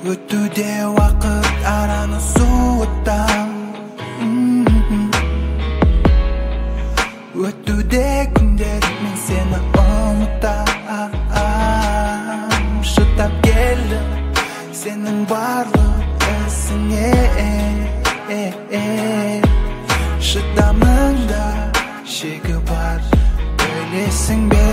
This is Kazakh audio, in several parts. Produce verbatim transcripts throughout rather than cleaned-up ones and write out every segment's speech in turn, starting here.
Өтуде вақыт араны суыттам. Өтуде күндер мен сені ұмытам. Шыдап келдім сенің барлық ісіңе. Шыдамыңда шегі бар, білесің бе?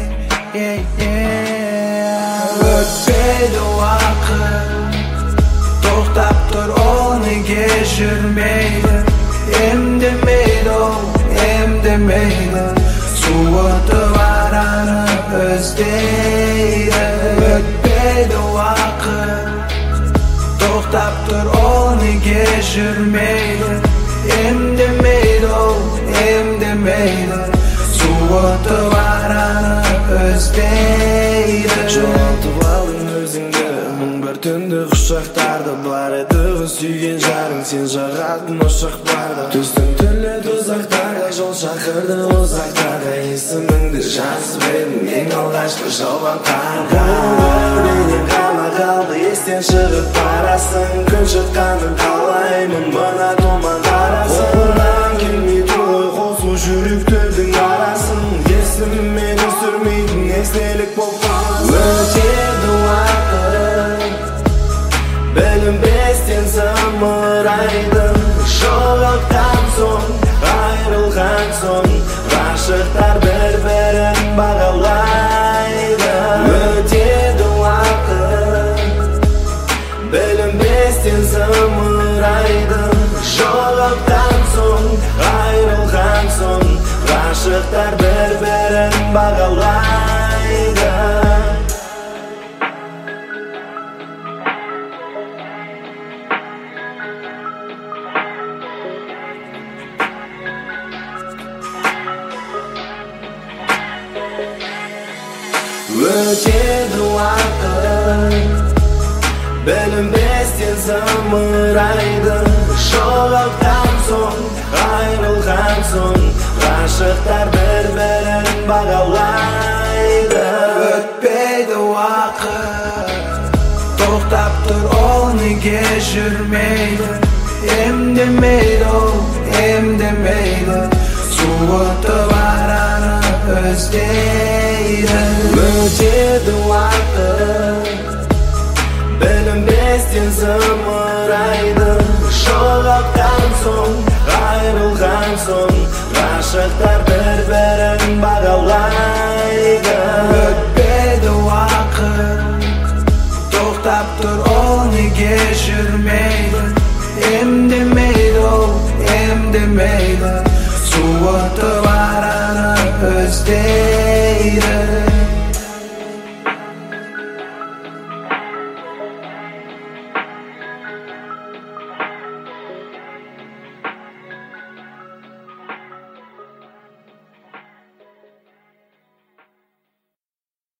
Өтпейді уақыт, тоқтап тұр, ол неге жүрмейді? Емдемейді ол, емдемейді, суытып араны іздейді. Өтпейді уақыт, тоқтап тұр, ол неге жүрмейді? Емдемейді ол, емдемейді, суытып араны іздейді. Жоғалтып алдың өзіңді, мың бір түнді құшақтарды. Бар еді сүйген жарың, сен жағатын ошақ барды. Түстің түрлі тұзақтарға, жол шақырды ұзақтарға. Есіміңді жазып едім ең алғашқы жауған қарға. Өмірден ғана қалды, естен шығып барасың. Күн шыққанын қалаймын, мына томан қарасың. Қолынан келмей той қосу жүректердің арасын. Есіммен өсірмейтін естелік болып қаласың. Өтеді уақыт, білінбестен зымырайды. Жоғалтқан соң, айрылған соң, ғашықтар бір-бірін бағалайды. Өтеді уақыт, білінбестен зымырайды. Жоғалтқан соң, айрылған соң, ғашықтар бір-бірін бағалайды. Өтеді уақыт, білінбестен зымырайды. Жоғалтқан соң, айрылған соң, ғашықтар бір-бірін бағалайды. Өтпейді уақыт, тоқтап тұр, ол неге жүрмейді? Емдемейді ол, емдемейді, суытып араны іздейді. Өтеді уақыт, білінбестен зымырайды. Жоғалтқан соң, айрылған соң, ғашықтар бір-бірін бағалайды. Өтпейді уақыт, тоқтап тұр, ол неге жүрмейді? Емдемейді ол, емдемейді, суытып араны іздейді.